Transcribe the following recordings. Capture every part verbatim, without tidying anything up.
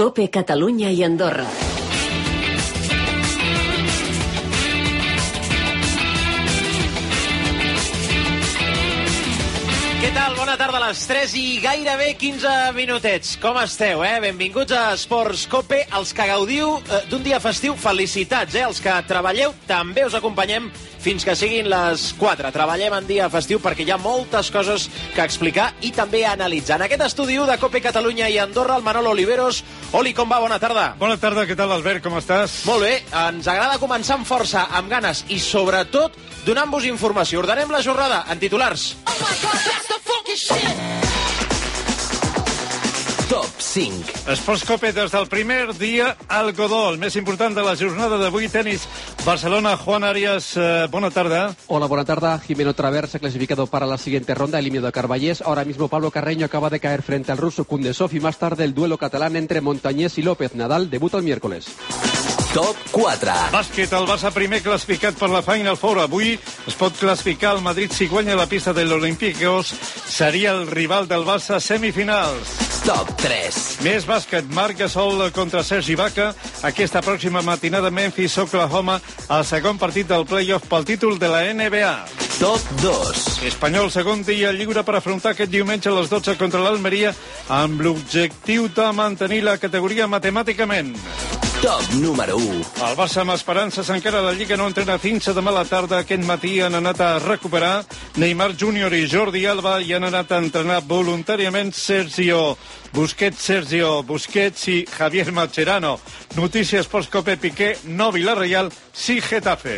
COPE Catalunya i Andorra. Què tal? Bona tarda a les tres i gairebé quinze minutets. Com esteu, eh? Benvinguts a Esports COPE. Els que gaudiu eh, d'un dia festiu, felicitats, eh? Els que treballeu, també us acompanyem fins que siguin les quatre. Treballem en dia festiu perquè hi ha moltes coses que explicar i també analitzar. En aquest estudi de COPE Catalunya i Andorra, el Manolo Oliveros. Oli, com va? Bona tarda. Bona tarda, què tal, Albert? Com estàs? Molt bé. Ens agrada començar amb força, amb ganes i, sobretot, donant-vos informació. Ordenem la jornada en titulars. Oh my God, that's the funky shit! Top cinc. Esports COPE des del primer dia al Godó. El més important de la jornada d'avui, tenis Barcelona. Juan Arias, eh, bona tarda. Hola, buena tarde. Jimeno Travers clasificado para la siguiente ronda, eliminado a Carballés. Ahora mismo Pablo Carreño acaba de caer frente al ruso Kundesov y más tarde el duelo catalán entre Montañés y López. Nadal debuta el miércoles. Top quatre. Bàsquet, el Barça primer classificat per la Final Four. Avui es pot classificar el Madrid si guanya la pista de l'Olympiacos. Seria el rival del Barça a semifinals. Top tres. Més bàsquet, Marc Gasol contra Sergi Ibaka. Aquesta pròxima matinada Memphis, Oklahoma, el segon partit del playoff pel títol de la N B A. Top dos. Espanyol, segon dia lliure per afrontar aquest diumenge a les dotze contra l'Almeria amb l'objectiu de mantenir la categoria matemàticament. Top número u. El Barça amb esperances encara la Lliga no entrena fins a demà a la tarda. Aquest matí han anat a recuperar Neymar júnior i Jordi Alba i han anat a entrenar voluntàriament Sergio Busquets, Sergio Busquets i Javier Mascherano. Notícies Esports COPE, Piqué, no Villarreal, sí Getafe.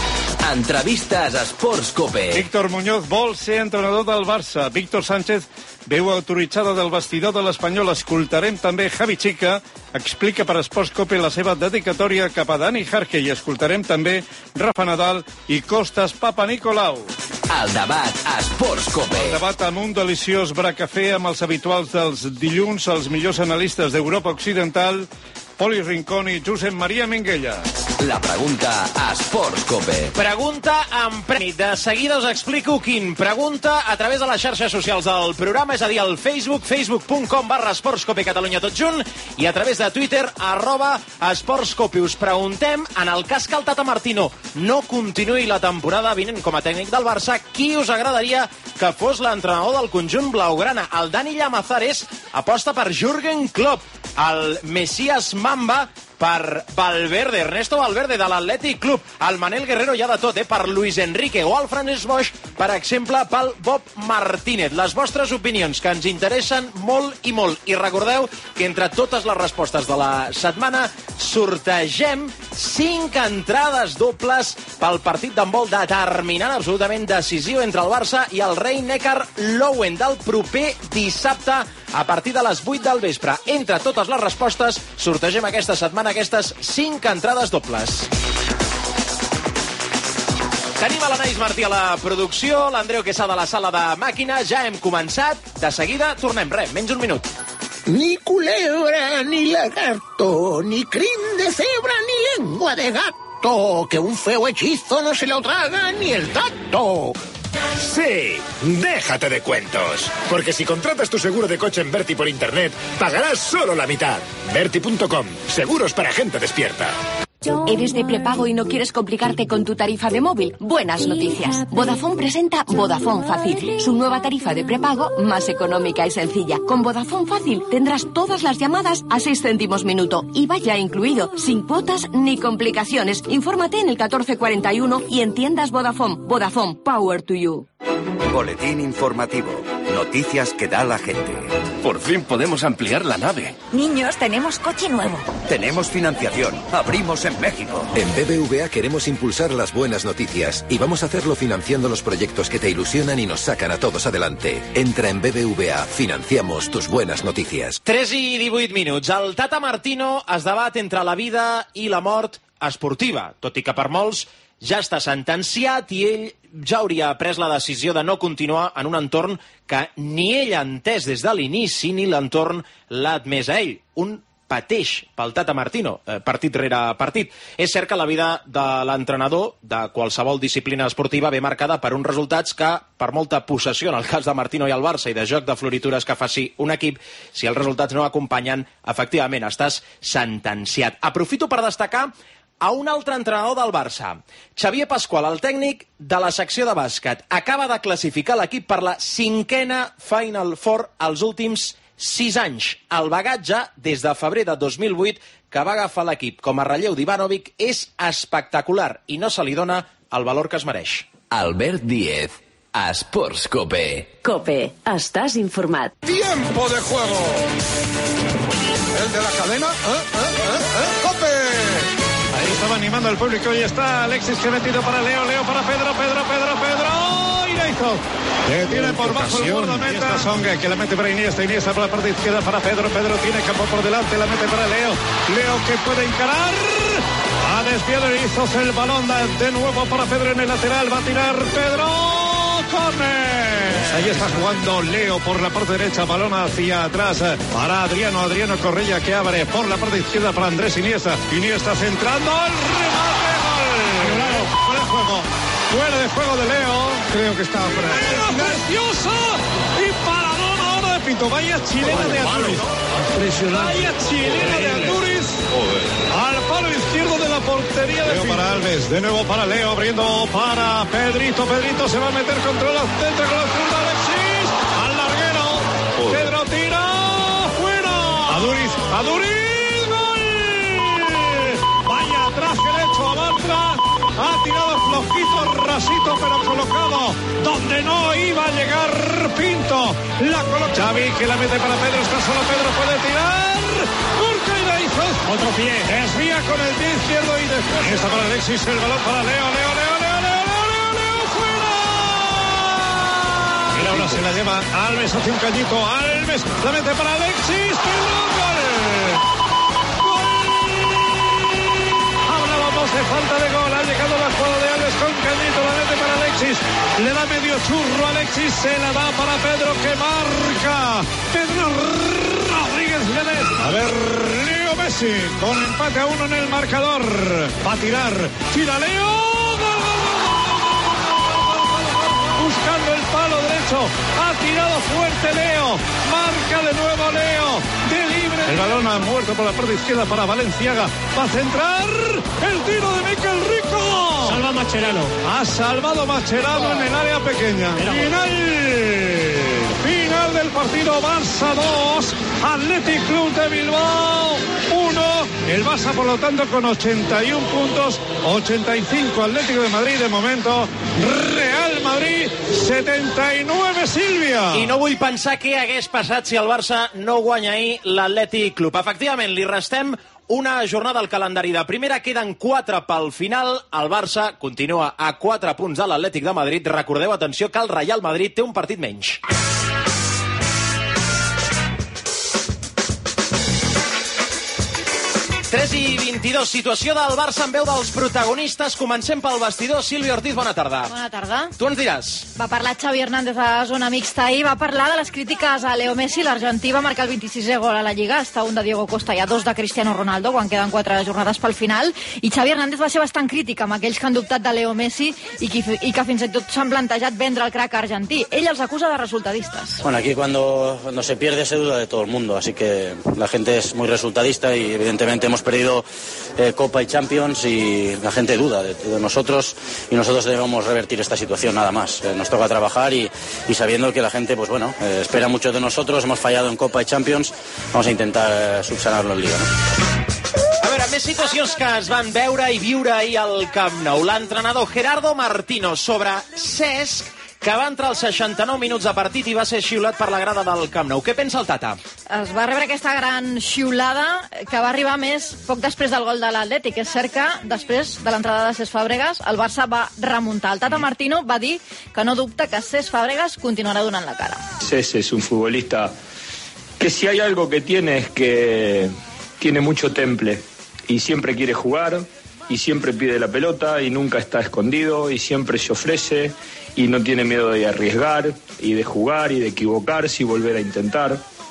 Entrevistes a Esports COPE. Víctor Muñoz vol ser entrenador del Barça. Víctor Sánchez, veu autoritzada del vestidor de l'Espanyol. Escoltarem també Javi Chica, explica per Esports COPE la seva dedicatòria cap a Dani Jarque, i escoltarem també Rafa Nadal i Costas Papanicolaou. El debat a Esports COPE. El debat amb un deliciós bracafé amb els habituals dels dilluns, els millors analistes d'Europa Occidental, Poli Rincón i Josep Maria Minguella. La pregunta a Esports COPE. Pregunta amb premi. De seguida us explico quin. Pregunta a través de les xarxes socials del programa, és a dir, al Facebook, facebook.com barra Esports COPE Catalunya tot junt, i a través de Twitter, arroba Esports COPE. Us preguntem, en el cas que el Tata Martino no continuï la temporada vinent com a tècnic del Barça, qui us agradaria que fos l'entrenador del conjunt blaugrana? El Dani Llamazares aposta per Jürgen Klopp, el Messias Mamba per Valverde, Ernesto Valverde de l'Atlètic Club, el Manel Guerrero ja de tot, eh, per Luis Enrique, o el Francesc Boix, per exemple, pel Bob Martínez. Les vostres opinions, que ens interessen molt i molt. I recordeu que entre totes les respostes de la setmana sortegem cinc entrades dobles pel partit d'handbol determinant, absolutament decisiu, entre el Barça i el Rhein-Neckar Löwen del proper dissabte a partir de les vuit del vespre. Entre totes les respostes sortegem aquesta setmana aquestes cinc entrades dobles. Tenim a l'Anaïs Martí a la producció, l'Andreu Quesada a la sala de màquines. Ja hem començat. De seguida tornem. Res, menys un minut. Ni culebra, ni lagarto, ni crin de cebra, ni lengua de gato, que un feo hechizo no se lo traga ni el tacto. Sí, déjate de cuentos. Porque si contratas tu seguro de coche en Berti por internet, pagarás solo la mitad. Berti punto com. Seguros para gente despierta. ¿Eres de prepago y no quieres complicarte con tu tarifa de móvil? Buenas noticias. Vodafone presenta Vodafone Fácil, su nueva tarifa de prepago más económica y sencilla. Con Vodafone Fácil tendrás todas las llamadas a seis céntimos minuto, I V A ya incluido, sin cuotas ni complicaciones. Infórmate en el catorce cuarenta y uno y en tiendas Vodafone. Vodafone, power to you. Boletín informativo. Noticias que da la gente. Por fin podemos ampliar la nave. Niños, tenemos coche nuevo. Tenemos financiación. Abrimos en México. En B B V A queremos impulsar las buenas noticias y vamos a hacerlo financiando los proyectos que te ilusionan y nos sacan a todos adelante. Entra en B B V A. Financiamos tus buenas noticias. tres i divuit minuts. El Tata Martino es debat entre la vida i la mort esportiva, tot i que per molts ja està sentenciat i ell ja hauria pres la decisió de no continuar en un entorn que ni ell ha entès des de l'inici ni l'entorn l'ha admès a ell. Un pateix pel Tata Martino, eh, partit rere partit. És cert que la vida de l'entrenador de qualsevol disciplina esportiva ve marcada per uns resultats que, per molta possessió en el cas de Martino i el Barça i de joc de floritures que faci un equip, si els resultats no acompanyen, efectivament estàs sentenciat. Aprofito per destacar a un altre entrenador del Barça. Xavier Pasqual, el tècnic de la secció de bàsquet, acaba de classificar l'equip per la cinquena Final Four als últims sis anys. El bagatge, des de febrer de dos mil vuit, que va agafar l'equip com a relleu d'Ivanovic, és espectacular i no se li dona el valor que es mereix. Albert Díez, a Sports Cope. Cope, estàs informat. ¡Tiempo de juego! ¿El de la cadena? ¿Eh? ¿Eh? ¿Eh? ¿Eh? ¡Cope! Ahí estaba animando al público y está Alexis que ha metido para Leo, Leo para Pedro, Pedro, Pedro, Pedro. Y la hizo. Que tiene por bajo el guardameta Songa, que la mete para Iniesta, Iniesta por la parte izquierda para Pedro, Pedro tiene campo por delante, la mete para Leo, Leo que puede encarar. Ha desviado y hizo el balón de nuevo para Pedro en el lateral, va a tirar Pedro. ¡Corner! Ahí está jugando Leo por la parte derecha, balón hacia atrás para Adriano, Adriano Correia que abre por la parte izquierda para Andrés Iniesta, Iniesta centrando, el remate, gol. Fuera de juego, fuera de juego de Leo. Creo que estaba fuera. ¡Era preciosa! Y paradón ahora de Pinto, vaya chilena de Asturiz. Vaya chilena de Asturiz. Al palo izquierdo de la portería de Leo para Alves, de nuevo para Leo, abriendo para Pedrito, Pedrito se va a meter contra la centro con la zurda, Alexis, al larguero, Joder. Pedro tira, fuera, Aduriz, Aduriz, gol, vaya traje derecho a Bartra, ha tirado flojito, rasito, pero colocado donde no iba a llegar Pinto, la coloca Xavi que la mete para Pedro, está solo Pedro, puede tirar, Urca y la hizo, otro pie, desvía con el pie izquierdo y después está para Alexis, el balón para Leo, Leo, Leo, Leo, Leo, Leo, Leo, Leo, fuera. Y ahora se la lleva Alves, hace un cañito, Alves, la mete para Alexis, Pedro, gol. De falta de gol, ha llegado la jugada de Alves con cañito, la mete para Alexis, le da medio churro a Alexis, se la da para Pedro que marca, Pedro Rodríguez Lledés. A ver, Leo Messi con empate a uno en el marcador, va a tirar, tira Leo, buscando el palo derecho, ha tirado fuerte Leo, marca de nuevo Leo, de libre. El balón ha muerto por la parte izquierda para Valenciaga, va a centrar, el tiro de Mikel Rico. Salva Mascherano. Ha salvado Mascherano en el área pequeña. Final, final del partido, Barça dos, Athletic Club de Bilbao uno. El Barça, por lo tanto, con ochenta y uno puntos, ochenta y cinco Atlético de Madrid de momento, Real Madrid setenta y nueve, Sílvia. I no vull pensar què hagués passat si el Barça no guanya ahir l'Atlètic Club. Efectivament, li restem una jornada al calendari de primera, queden quatre pel final, el Barça continua a quatre punts de l'Atlètic de Madrid. Recordeu, atenció, que el Real Madrid té un partit menys. tres i vint-i-dos, situació del Barça en veu dels protagonistes. Comencem pel vestidor. Sílvia Ortiz, bona tarda. Bona tarda. Tu ens diràs. Va parlar Xavi Hernández a zona mixta ahir, va parlar de les crítiques a Leo Messi. L'argentí va marcar el vint-i-sisè gol a la Lliga, està un de Diego Costa i a dos de Cristiano Ronaldo, quan queden quatre jornades pel final. I Xavi Hernández va ser bastant crític amb aquells que han dubtat de Leo Messi i que, i que fins i tot s'han plantejat vendre el crack argentí. Ell els acusa de resultadistas. Bueno, aquí cuando, cuando se pierde se duda de todo el mundo, así que la gente es muy resultadista y evidentemente hemos perdido Eh, Copa y Champions y la gente duda de, de nosotros y nosotros debemos revertir esta situación, nada más. Eh, nos toca trabajar y, y sabiendo que la gente, pues bueno, eh, espera mucho de nosotros, hemos fallado en Copa y Champions, vamos a intentar eh, subsanarlo en Liga, ¿no? A veure, més situacions que es van veure i viure ahir al Camp Nou. L'entrenador Gerardo Martino sobre Cesc, que va entrar als seixanta-nou minuts de partit i va ser xiulat per la grada del Camp Nou. Què pensa el Tata? Es va rebre aquesta gran xiulada que va arribar més poc després del gol de l'Atlètic. És cert que després de l'entrada de Cesc Fàbregas el Barça va remuntar. El Tata Martino va dir que no dubta que Cesc Fàbregas continuarà donant la cara. Cesc es un futbolista que si hay algo que tiene es que tiene mucho temple y siempre quiere jugar y siempre pide la pelota y nunca está escondido y siempre se ofrece y no tiene miedo de arriesgar y de jugar y de equivocarse y volver a intentar.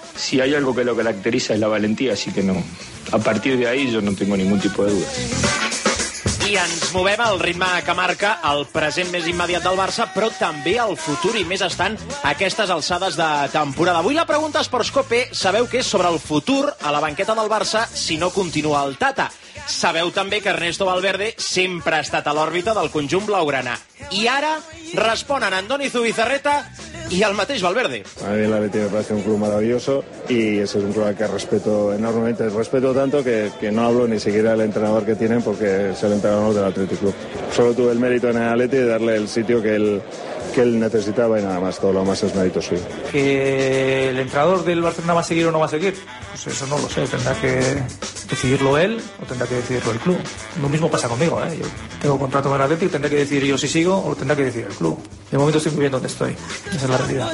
si hay algo que lo caracteriza es la valentía, así que no, a partir de ahí yo no tengo ningún tipo de dudas. I ens movem al ritme que marca el present més immediat del Barça, però també el futur, i més estant a aquestes alçades de temporada. Avui la pregunta a Esports-Cope sabeu que és sobre el futur a la banqueta del Barça si no continua el Tata. Sabeu també que Ernesto Valverde sempre ha estat a l'òrbita del conjunt blaugrana. I ara responen Andoni Zubizarreta y al mateix Valverde. A mí el Atleti me parece un club maravilloso y ese es un club al que respeto enormemente. Respeto tanto que, que no hablo ni siquiera del entrenador que tienen porque es el entrenador del Athletic Club. Solo tuve el mérito en el Atleti de darle el sitio que él, que él necesitaba y nada más, todo lo más es mérito suyo. ¿Que el entrenador del Barcelona va a seguir o no va a seguir? Pues eso no lo sé, tendrá que decidirlo él o tendrá que decidirlo el club. Lo mismo pasa conmigo, ¿eh? Yo tengo contrato con el Athletic, tendré que decidir yo si sigo o lo tendrá que decidir el club. De momento estoy muy bien donde estoy, esa es la realidad.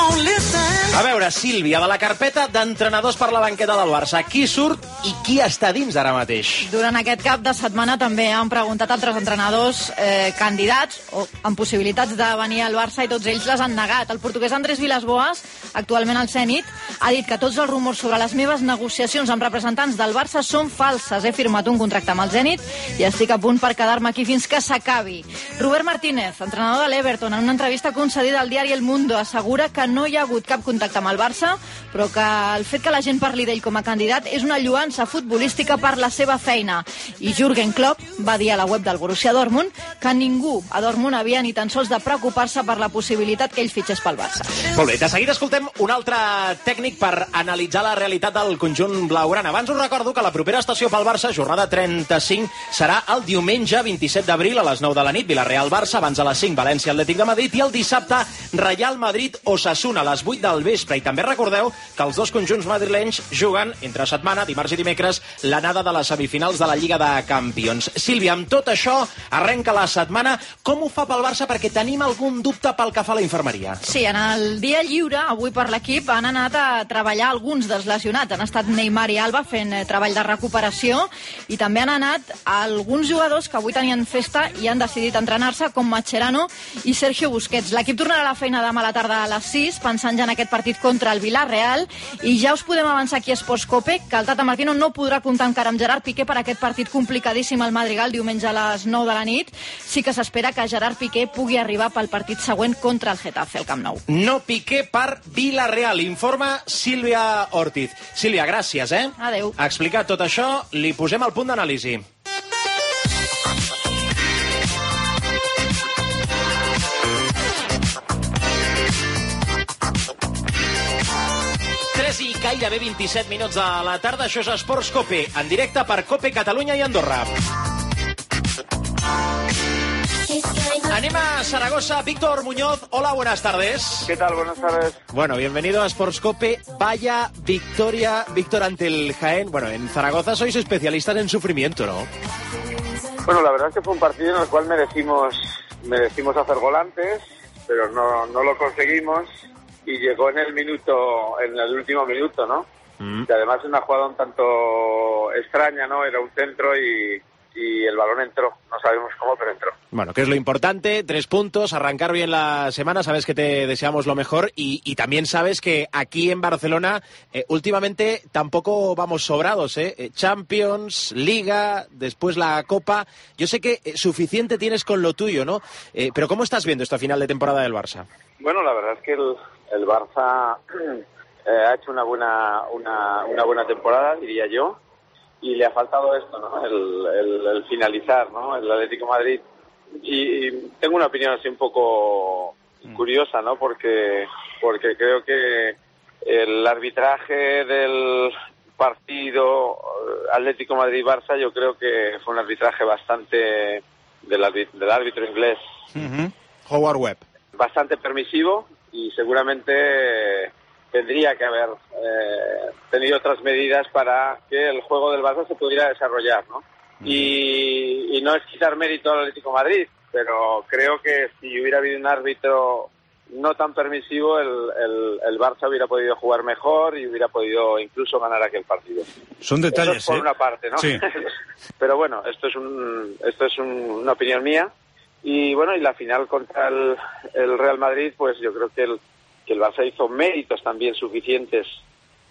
A veure, Sílvia, de la carpeta d'entrenadors per la banqueta del Barça, qui surt i qui està dins ara mateix? Durant aquest cap de setmana també han preguntat altres entrenadors eh, candidats o amb possibilitats de venir al Barça i tots ells les han negat. El portuguès Andrés Vilas-Boas, actualment al Zenit, ha dit que tots els rumors sobre les meves negociacions amb representants del Barça són falses. He firmat un contracte amb el Zenit i estic a punt per quedar-me aquí fins que s'acabi. Robert Martínez, entrenador de l'Everton, en una entrevista concedida al diari El Mundo, assegura que no hi ha hagut cap contacte amb el Barça, però que el fet que la gent parli d'ell com a candidat és una lluança futbolística per la seva feina. I Jürgen Klopp va dir a la web del Borussia Dortmund que ningú a Dortmund havia ni tan sols de preocupar-se per la possibilitat que ell fitxés pel Barça. Molt bé, de seguida escoltem un altre tècnic per analitzar la realitat del conjunt blaugrana. Abans us recordo que la propera estació pel Barça, jornada trenta-cinc, serà el diumenge vint-i-set d'abril a les nou de la nit, Villarreal-Barça, abans a les cinc, València-Atlètic de Madrid, i el dissabte, Real Madrid-Osasuna, a les vuit del vespre. I també recordeu que els dos conjunts madrilenys juguen entre setmana, dimarts i dimecres, l'anada de les semifinals de la Lliga de Campions. Sílvia, amb tot això, arrenca la setmana. Com ho fa pel Barça? Perquè tenim algun dubte pel que fa a la infermeria. Sí, en el dia lliure, avui per l'equip, han anat a treballar alguns dels lesionats. Han estat Neymar i Alba fent eh, treball de recuperació i també han anat alguns jugadors que avui tenien festa i han decidit entrenar-se, com Mascherano i Sergio Busquets. L'equip tornarà a la feina demà a la tarda a les sis, pensant ja en aquest partit contra el Villarreal, i ja us podem avançar aquí a Esports-Cope que el Tata Martino no podrà comptar encara amb Gerard Piqué per aquest partit complicadíssim al Madrigal diumenge a les nou de la nit. Sí que s'espera que Gerard Piqué pugui arribar pel partit següent contra el Getafe al Camp Nou. No Piqué per Villarreal, informa Sílvia Ortiz. Sílvia, gràcies, eh? Adéu. Explicat tot això, li posem el punt d'anàlisi. I gairebé vint-i-set minuts de la tarda. Això és Esports Cope, en directe per Cope Catalunya i Andorra. Anem a Zaragoza. Víctor Muñoz, hola, buenas tardes. ¿Qué tal? Buenas tardes. Bueno, bienvenido a Sports Cope. Vaya victoria, Víctor, ante el Jaén. Bueno, en Zaragoza sois especialistas en sufrimiento, ¿no? Bueno, la verdad es que fue un partido en el cual merecimos, merecimos hacer gol antes, pero no, no lo conseguimos. Y llegó en el minuto, en el último minuto, ¿no? Mm. Y además una jugada un tanto extraña, ¿no? Era un centro y, y el balón entró. No sabemos cómo, pero entró. Bueno, que es lo importante, tres puntos, arrancar bien la semana, sabes que te deseamos lo mejor y, y también sabes que aquí en Barcelona eh, últimamente tampoco vamos sobrados, ¿eh? Champions, Liga, después la Copa. Yo sé que eh, suficiente tienes con lo tuyo, ¿no? Eh, pero ¿cómo estás viendo esta final de temporada del Barça? Bueno, la verdad es que el... El Barça eh, ha hecho una buena una, una buena temporada, diría yo, y le ha faltado esto, ¿no? El, el, el finalizar, ¿no? El Atlético de Madrid. Y, y tengo una opinión así un poco curiosa, ¿no? Porque porque creo que el arbitraje del partido Atlético de Madrid-Barça, yo creo que fue un arbitraje bastante del, árbitro, del árbitro inglés. Uh-huh. Howard Webb. Bastante permisivo. Y seguramente tendría que haber eh, tenido otras medidas para que el juego del Barça se pudiera desarrollar, ¿no? Mm. Y, y no es quitar mérito al Atlético de Madrid, pero creo que si hubiera habido un árbitro no tan permisivo, el, el, el Barça hubiera podido jugar mejor y hubiera podido incluso ganar aquel partido. Son detalles, Eso es por ¿eh? una parte, ¿no? Sí. Pero bueno, esto es un, esto es un, una opinión mía. Y bueno, y la final contra el, el Real Madrid, pues yo creo que el, que el Barça hizo méritos también suficientes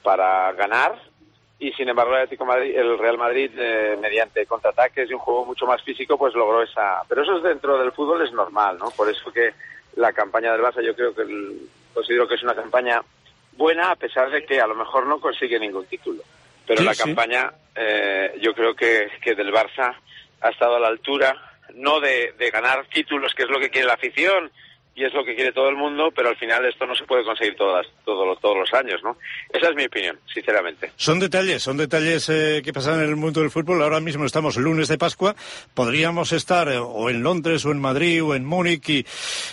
para ganar, y sin embargo el Atlético Madrid, el Real Madrid, eh, mediante contraataques y un juego mucho más físico, pues logró esa... Pero eso es dentro del fútbol, es normal, ¿no? Por eso que la campaña del Barça yo creo que el, considero que es una campaña buena, a pesar de que a lo mejor no consigue ningún título. Pero sí, la sí. campaña eh, yo creo que, que del Barça ha estado a la altura, no de, de ganar títulos, que es lo que quiere la afición, y es lo que quiere todo el mundo, pero al final esto no se puede conseguir todas, todos, todos los años, ¿no? Esa es mi opinión, sinceramente. Son detalles, son detalles eh, que pasan en el mundo del fútbol. Ahora mismo estamos lunes de Pascua, podríamos estar eh, o en Londres, o en Madrid, o en Múnich, y,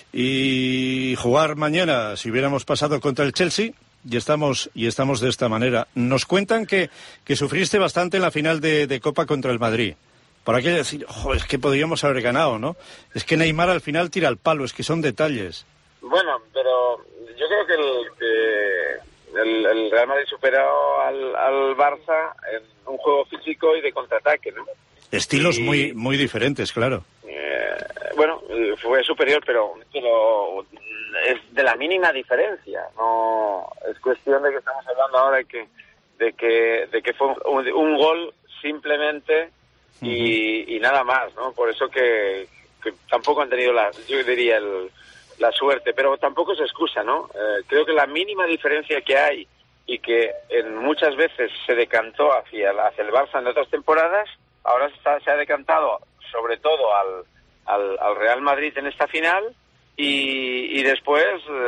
y jugar mañana, si hubiéramos pasado contra el Chelsea, y estamos y estamos de esta manera. Nos cuentan que, que sufriste bastante en la final de, de Copa contra el Madrid. Por aquí decir, oh, es que podríamos haber ganado, ¿no? Es que Neymar al final tira el palo, es que son detalles. Bueno, pero yo creo que el, que el, el Real Madrid superó al, al Barça en un juego físico y de contraataque, ¿no? Estilos y, muy muy diferentes, claro. Eh, bueno, fue superior, pero, pero es de la mínima diferencia. No es cuestión de que estamos hablando ahora de que de que de que fue un, un gol simplemente. Y, y nada más, ¿no? Por eso que, que tampoco han tenido la, yo diría, el, la suerte, pero tampoco es excusa, ¿no? Eh, creo que la mínima diferencia que hay y que en muchas veces se decantó hacia, hacia el Barça en otras temporadas, ahora está, se ha decantado sobre todo al, al, al Real Madrid en esta final, y, y después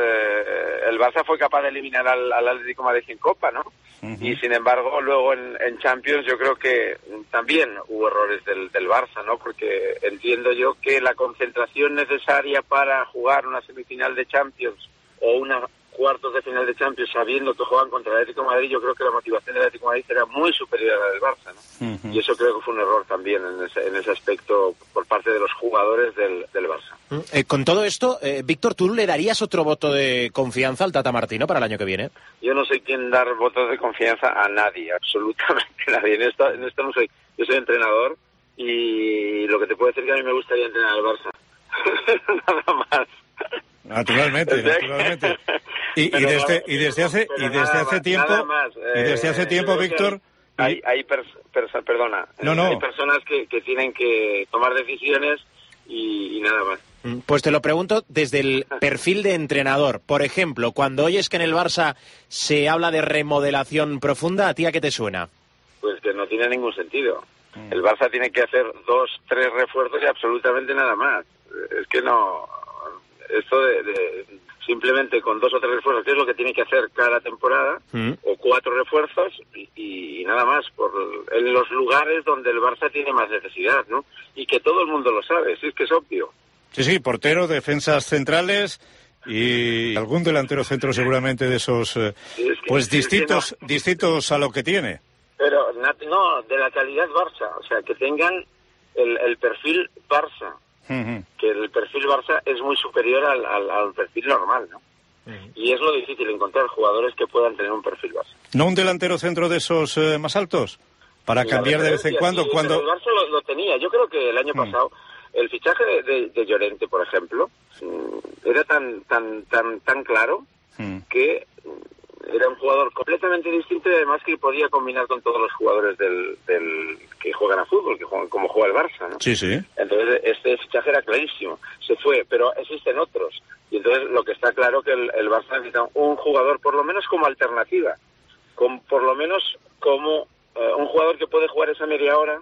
eh, el Barça fue capaz de eliminar al, al Atlético Madrid en Copa, ¿no? Uh-huh. Y sin embargo luego en, en Champions yo creo que también hubo errores del, del Barça, ¿no? Porque entiendo yo que la concentración necesaria para jugar una semifinal de Champions o una cuartos de final de Champions sabiendo que juegan contra el Atlético de Madrid, yo creo que la motivación del Atlético de Madrid era muy superior a la del Barça, ¿no? Uh-huh. Y eso creo que fue un error también en ese, en ese aspecto por parte de los jugadores del, del Barça. Uh-huh. Eh, con todo esto, eh, Víctor, ¿tú le darías otro voto de confianza al Tata Martino para el año que viene? Yo no soy quien dar votos de confianza a nadie, absolutamente nadie. En esto, en esto no soy. Yo soy entrenador y lo que te puedo decir es que a mí me gustaría entrenar al Barça. Nada más. Naturalmente, naturalmente. Y, y desde y desde hace y desde hace tiempo más, eh, y desde hace tiempo, Víctor. Hay hay pers, pers, perdona. No, no. Hay personas que, que tienen que tomar decisiones y, y nada más. Pues te lo pregunto desde el perfil de entrenador. Por ejemplo, cuando oyes que en el Barça se habla de remodelación profunda, ¿a ti a qué te suena? Pues que no tiene ningún sentido. El Barça tiene que hacer dos, tres refuerzos y absolutamente nada más. Es que no... Esto de, de simplemente con dos o tres refuerzos, que es lo que tiene que hacer cada temporada, mm. o cuatro refuerzos y, y nada más, por en los lugares donde el Barça tiene más necesidad, ¿no? Y que todo el mundo lo sabe, sí, es que es obvio. Sí, sí, portero, defensas centrales y algún delantero centro seguramente de esos, eh, sí, es que, pues distintos, es que no. distintos a lo que tiene. Pero no, de la calidad Barça, o sea, que tengan el, el perfil Barça. Uh-huh. Que el perfil Barça es muy superior al, al, al perfil normal, ¿no? Uh-huh. Y es lo difícil encontrar jugadores que puedan tener un perfil Barça. ¿No un delantero centro de esos eh, más altos? Para sí, cambiar de vez en cuando. Sí, cuando... el Barça lo, lo tenía. Yo creo que el año uh-huh. pasado el fichaje de, de, de Llorente, por ejemplo, era tan tan tan tan claro uh-huh. que era un jugador completamente distinto y además que podía combinar con todos los jugadores del, del que juegan a fútbol, que juegan como juega el Barça, ¿no? Sí, sí. Entonces este fichaje era clarísimo, se fue, pero existen otros. Y entonces lo que está claro que el, el Barça necesita un jugador por lo menos como alternativa, con, por lo menos como uh, un jugador que puede jugar esa media hora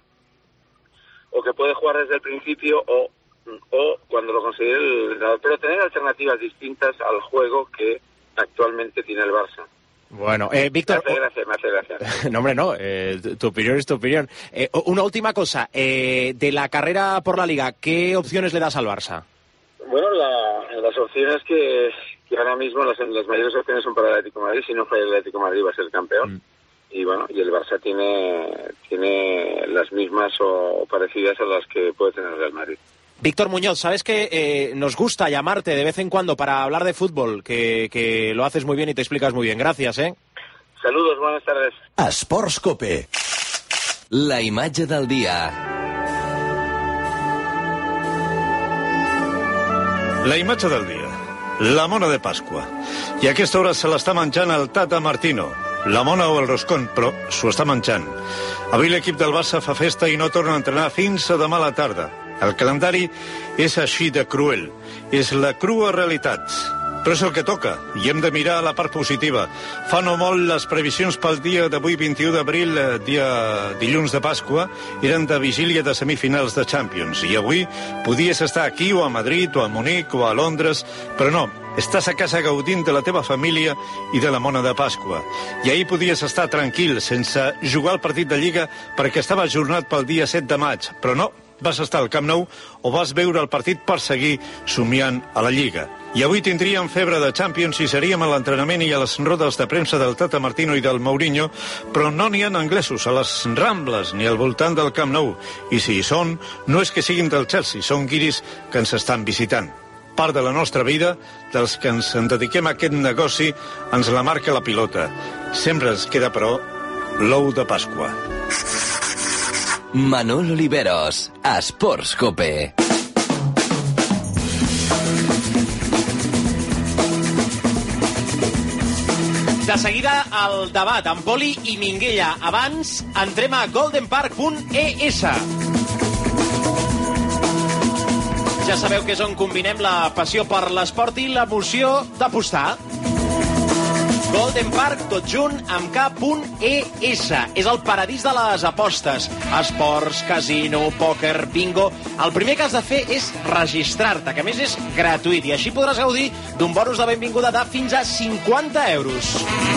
o que puede jugar desde el principio o, o cuando lo considere el entrenador, pero tener alternativas distintas al juego que actualmente tiene el Barça. Bueno, eh, Víctor... Me hace gracia, me hace gracia. No, hombre, no, eh, tu opinión es tu opinión. Eh, una última cosa, eh, de la carrera por la Liga, ¿qué opciones le das al Barça? Bueno, la, las opciones que, que ahora mismo, las, las mayores opciones son para el Atlético de Madrid. Si no falla el Atlético de Madrid va a ser campeón. Mm. Y bueno, y el Barça tiene, tiene las mismas o parecidas a las que puede tener el Real Madrid. Víctor Muñoz, sabes que eh, nos gusta llamarte de vez en cuando para hablar de fútbol, que, que lo haces muy bien y te explicas muy bien. Gracias, ¿eh? Saludos, buenas tardes. Esports Cope. La imatge del dia. La imatge del dia. La mona de Pasqua. I a aquesta hora se l'està menjant el Tata Martino. la mona o el roscón, però s'ho està menjant. Avui l'equip del Barça fa festa i no torna a entrenar fins a demà a la tarda. El calendari és així de cruel. És la crua realitat. Però és el que toca, i hem de mirar a la part positiva. Fa no molt les previsions pel dia d'avui, vint-i-u d'abril, dia dilluns de Pasqua, eren de vigília de semifinals de Champions. I avui podies estar aquí, o a Madrid, o a Munic, o a Londres, però no, estàs a casa gaudint de la teva família i de la mona de Pasqua. I ahir podies estar tranquil, sense jugar el partit de Lliga, perquè estava ajornat pel dia set de maig, però no, vas estar al Camp Nou o vas veure el partit per seguir somiant a la Lliga. I avui tindríem febre de Champions i seríem a l'entrenament i a les rodes de premsa del Tata Martino i del Mourinho, però no n'hi ha anglesos a les Rambles ni al voltant del Camp Nou. I si hi són, no és que siguin del Chelsea, són guiris que ens estan visitant. Part de la nostra vida, dels que ens en dediquem a aquest negoci, ens la marca la pilota. Sempre ens queda, però, l'ou de Pasqua. Manol Oliveros, a Esports Cope. De seguida, el debat amb Poli i Minguella. Abans, entrem a golden park punt e essa. Ja sabeu que és on combinem la passió per l'esport i l'emoció d'apostar. Golden Park, tot junt, amb K punt e essa. És el paradís de les apostes. Esports, casino, pòquer, bingo... El primer que has de fer és registrar-te, que a més és gratuït, i així podràs gaudir d'un bonus de benvinguda de fins a cinquanta euros.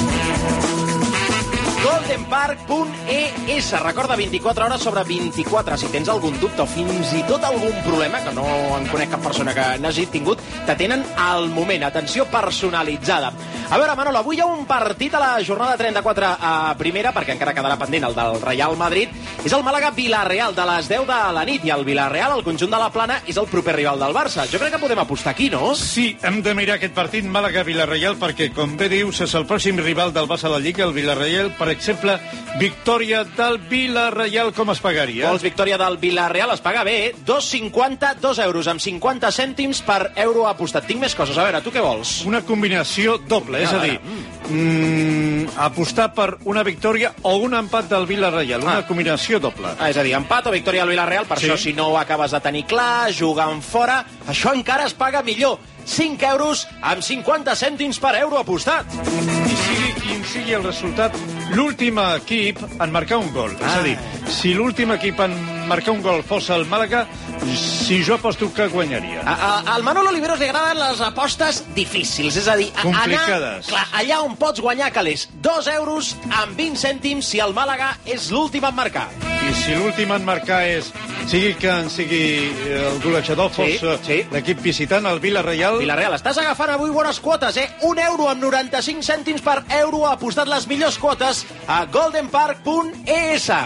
golden park punt e essa. Recorda, vint-i-quatre hores sobre vint-i-quatre. Si tens algun dubte o fins i tot algun problema, que no en conec cap persona que n'hagi tingut, t'atenen al moment. Atenció personalitzada. A veure, Manolo, avui hi ha un partit a la jornada trenta-quatre a primera, perquè encara quedarà pendent el del Real Madrid. És el Màlaga-Villarreal de les deu de la nit, i el Villarreal, el conjunt de la Plana, és el proper rival del Barça. Jo crec que podem apostar aquí, no? Sí, hem de mirar aquest partit Màlaga-Villarreal perquè, com bé dius, és el pròxim rival del Barça a la Lliga, el Villarreal. Per exemple, victòria del Villarreal, com es pagaria? Vols victòria del Villarreal? Es paga bé, eh? dos coma cinquanta, dos euros amb cinquanta cèntims per euro apostat. Tinc més coses. A veure, tu què vols? Una combinació doble, és a dir, mm, apostar per una victòria o un empat del Villarreal, una ah. combinació doble. Ah, és a dir, empat o victòria del Villarreal, per sí. Això, si no ho acabes de tenir clar, jugant fora, això encara es paga millor. cinc euros amb cinquanta cèntims per euro apostat. I sigui quin sigui el resultat, l'últim equip en marcar un gol. Ah. És a dir, si l'últim equip en marcar un gol fos el Màlaga, si jo aposto que guanyaria. A, a, al Manolo Oliveros li agraden les apostes difícils, és a dir, complicades. Anar, clar, allà on pots guanyar calés. Dos euros amb vint cèntims si el Màlaga és l'últim en marcar. I si l'últim en marcar és, sigui que en sigui el golejador fos sí, sí. l'equip visitant, el Villarreal... Villarreal, estàs agafant avui bones quotes, eh? Un euro amb noranta-cinc cèntims per euro, ha apostat les millors quotes a golden park punt e essa.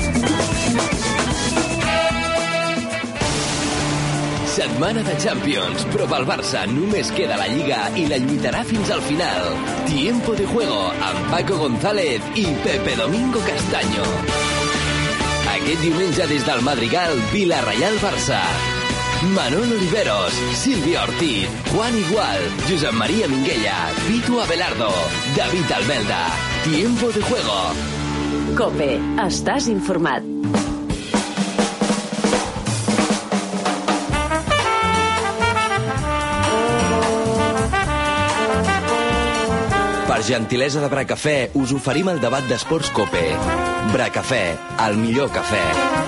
Setmana de Champions, però pel Barça només queda la Lliga i la lluitarà fins al final. Tiempo de juego amb Paco González i Pepe Domingo Castaño. Aquest diumenge des del Madrigal, Villarreal-Barça. Manol Oliveros, Silvia Ortiz, Juan Igual, Josep María Minguella, Pitu Abelardo, David Albelda. Tiempo de juego. Cope, estàs informat. Per gentilesa de Bracafè, us oferim el debat d'Esports Cope. Bracafè, el millor cafè.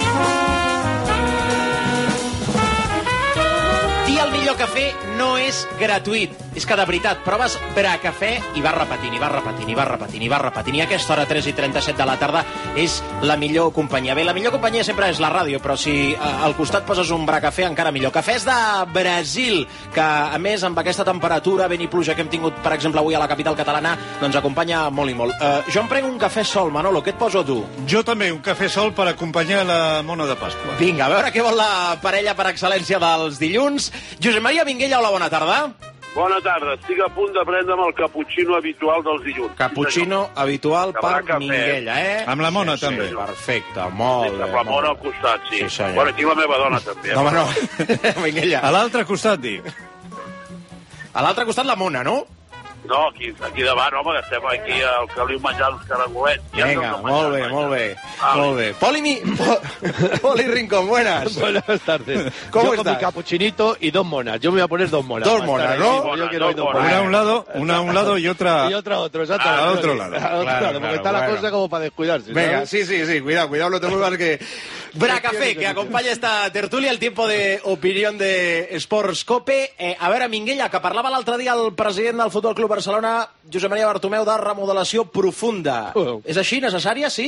I el millor cafè no és gratuït. És que, de veritat, proves Bracafè i vas repetint, i vas repetint, i vas repetint, i vas repetint. I a aquesta hora, tres i trenta-set de la tarda, és la millor companyia. Bé, la millor companyia sempre és la ràdio, però si al costat poses un Bracafè, encara millor. Cafès de Brasil, que, a més, amb aquesta temperatura, vent i pluja que hem tingut, per exemple, avui a la capital catalana, doncs acompanya molt i molt. Uh, jo em prenc un cafè sol, Manolo, què et poso tu? Jo també, un cafè sol per acompanyar la mona de Pasqua. Vinga, a veure què vol la parella per excel·lència dels dilluns. Josep Maria Minguella, hola, bona tarda. Bona tarda, estic a punt de prendre'm el cappuccino habitual dels dilluns. Cappuccino sí, habitual per Minguella, eh? Amb la mona, sí, també. Sí, perfecte, molt sí, bé. Amb la mona al costat, sí. sí bueno, tinc la meva dona, també. No, home, no. Minguella. A l'altre costat, dic. A l'altre costat, la mona, no? No, aquí, aquí davant, home, que estem aquí al Caliu menjant uns caragolets. Venga, molt bé, molt bé, molt bé. Poli, mi... Poli Rincón, buenas. Buenas tardes. ¿Cómo Yo estás? con mi capuchinito y dos monas. Yo me voy a poner dos monas. Dos monas, ¿no? Yo quiero dos Una monas. a un lado, una a un lado y otra... Y otra a otro, exactamente. A otro lado. A otro Claro, lado, porque claro, está la bueno. cosa como para descuidarse. Venga, ¿sabes? sí, sí, sí, cuidado, cuidado, no te muevas que... Bracafé, que acompanya esta tertúlia, el tiempo de opinión de Sports Cope. Eh, a veure, Minguella, que parlava l'altre dia el president del Futbol Club Barcelona, Josep Maria Bartomeu, de remodelació profunda. Oh. És així, necessària, sí?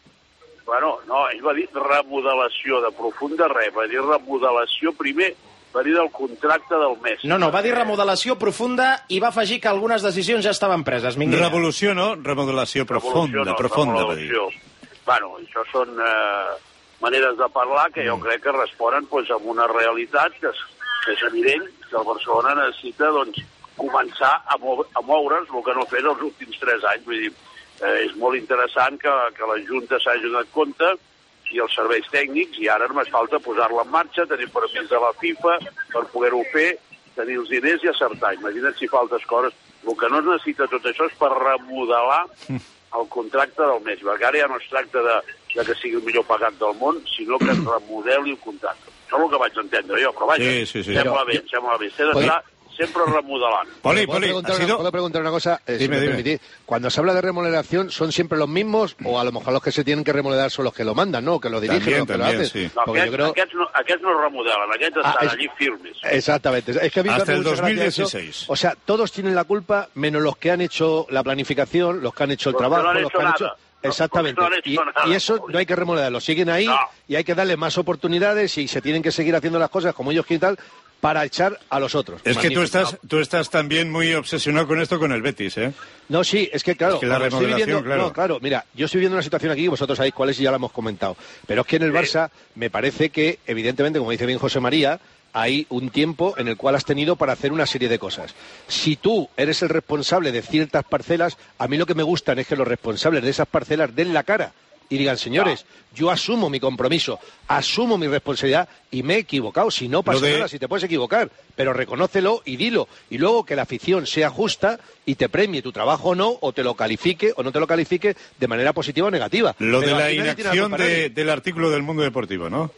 Bueno, no, ell va dir remodelació, de profunda res, va dir remodelació primer, va dir del contracte del mes. No, no, va dir remodelació profunda i va afegir que algunes decisions ja estaven preses, Minguella. Revolució, no? Remodelació profunda, Revolució, no, profunda, va dir. remodelació. Bueno, això són eh, maneres de parlar que jo crec que responen pues, amb una realitat que és, que és evident que el Barcelona necessita doncs, començar a, mou a moure's el que no ha fet els últims tres anys. Vull dir, eh, és molt interessant que, que la Junta s'hagi donat compte i els serveis tècnics, i ara només falta posar-la en marxa, tenir permís de la FIFA per poder-ho fer, tenir els diners i acertar. Imagina't si fa altres coses. El que no es necessita tot això és per remodelar el contracte del mes, perquè ara ja no es tracta de, de que sigui el millor pagat del món, sinó que es remodeli el contracte. Això és el que vaig entendre jo, però vaja, Sí, sí, sí. sembla Però- bé, sembla bé. S'ha d'estar sempre remodelant. Poli, ¿Puedo Poli, preguntar ha una- sido... ¿Puedo preguntar una cosa? Eh, si Dime, me dime. permitís. Cuando se habla de remodelación, ¿son siempre los mismos o a lo mejor los que se tienen que remodelar son los que lo mandan, ¿no? Que lo dirigen, También, los que también, lo hacen? sí. No, Porque aquests, yo creo... aquests, no, aquests no es remodelen, aquests Ah, estan es- allí firmes. Exactamente. Es que a mí me Hasta hace el mucha dos mil gracia eso. dieciséis. O sea, todos tienen la culpa, menos los que han hecho la planificación, los que han hecho el Los que trabajo, no han los hecho que han nada. hecho... Exactamente. Los que no han Y, hecho nada, y eso no hay que remodelarlo. Siguen ahí No. y hay que darle más oportunidades y se tienen que seguir haciendo las cosas como ellos quieren y tal para echar a los otros. Es que tú Magnífico. estás, tú estás también muy obsesionado con esto con el Betis, ¿eh? No, sí, es que claro, Es que la cuando estoy remodelación, viviendo- claro. No, claro, mira, yo estoy viendo una situación aquí, vosotros sabéis cuál es y ya la hemos comentado. Pero es que en el Barça me parece que, evidentemente, como dice bien José María, hay un tiempo en el cual has tenido para hacer una serie de cosas. Si tú eres el responsable de ciertas parcelas, a mí lo que me gustan es que los responsables de esas parcelas den la cara y digan, señores, yo asumo mi compromiso, asumo mi responsabilidad y me he equivocado. Si no pasa Lo de- nada, si te puedes equivocar, pero reconócelo y dilo. Y luego que la afición sea justa y te premie tu trabajo o no, o te lo califique o no te lo califique de manera positiva o negativa. Lo Pero de la aquí nadie tiene la inacción culpa a nadie. de, del artículo del Mundo Deportivo, ¿no?